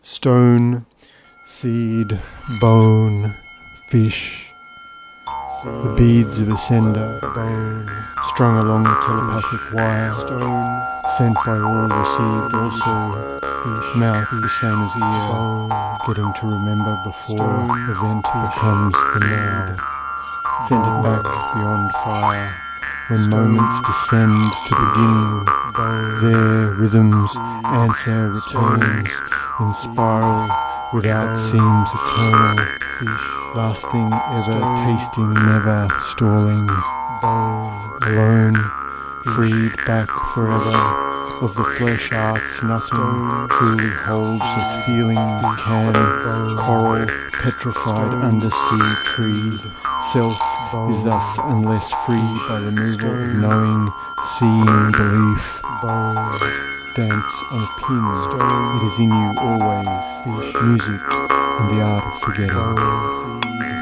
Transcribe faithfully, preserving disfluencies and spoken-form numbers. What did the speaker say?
stone, seed, bone, fish, the beads of a sender, bone, strung along a telepathic wire, stone, sent by all received also, fish, mouth the same as ear, bone, getting to remember before stone, event becomes the now, send it back beyond fire, when stone, moments descend to begin, bone, their rhythms answer returns in spiral without seams eternal, fish, lasting ever, stone, tasting never, stalling, bone, alone, freed back forever, of the flesh arts nothing stone, truly holds as feelings fish, can, bone, coral, petrified undersea tree, self bone, is thus unless freed by removal stone, of knowing, seeing, belief, bone, dance on a pin, stone, it is in you always, fish, music, and the art of forgetting. Bone,